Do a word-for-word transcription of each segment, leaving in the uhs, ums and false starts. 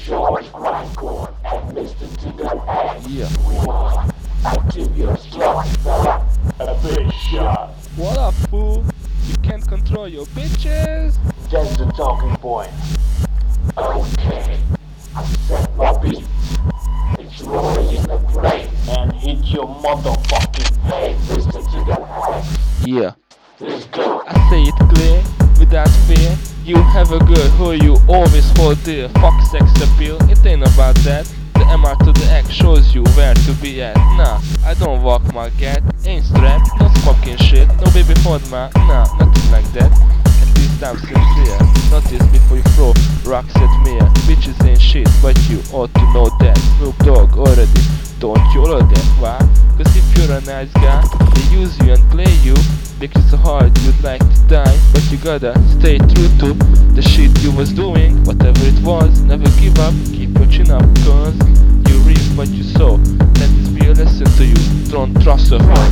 George Grindcore and listen to the end. Yeah. I'll give you a slug, fella. A big shot. What up, fool? You can't control your bitches? That's the talking point. Okay. I set my beat. It's rolling in the brain. And hit your motherfucking head. Listen to the end. Yeah. Let's go. I say it clear, without fear. You have a girl who you always hold dear. Fuck sex appeal, it ain't about that. The M R to the X shows you where to be at. Nah, I don't walk my gat, ain't strapped, no smoking shit. No baby Hodma, nah, nothing like that. At least I'm sincere. Notice before you throw rocks at me. Bitches ain't shit, but you ought to know that. Snoop Dogg already, don't you know that? Why? Cause if you're a nice guy, they use you and play you. Make it so hard you'd like to die, but you gotta stay true to the shit you was doing. Whatever it was, never give up, keep your chin up, cause you reap what you sow. Let this be a lesson to you, don't trust a hoe.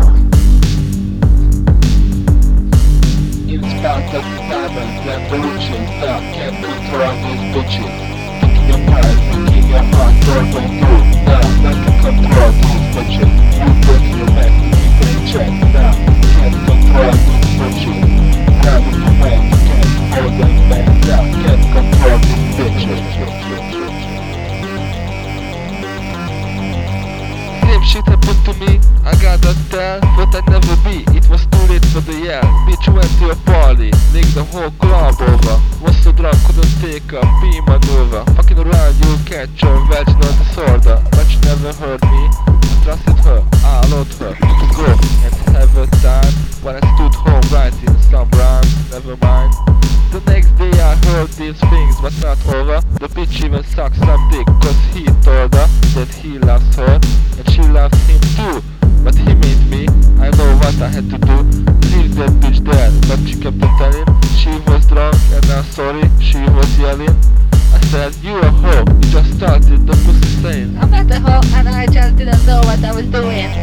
In spite of diamonds and religion, thou can't control these bitches. Picking your pride, picking your heart, broken through. Thou not to control these bitches. You break your back, keep it in check. Thou can't control these bitches. Now with your man, you can't hold them back. Thou can't control these bitches. Same shit happened to me, I gotta tell what I'd never be. It was too late for the yell. Bitch went to a party, licked the whole club over. Was so drunk couldn't take a pee maneuver. Fucking around you catch a vaginal disorder. But she never heard me, I trusted her, I allowed her to go and have a time. While I stood home writing some rhymes, never mind. The next day I heard these things, but not over. The bitch even sucked some dick, cause he told her that he loves her and she loves him too. But he made me, I know what I had to do. Leave that bitch there, but she kept on telling. She was drunk and I'm sorry, she was yelling. I said, you a hoe, you just started the pussy saying I'm not a hoe and I just didn't know what I was doing.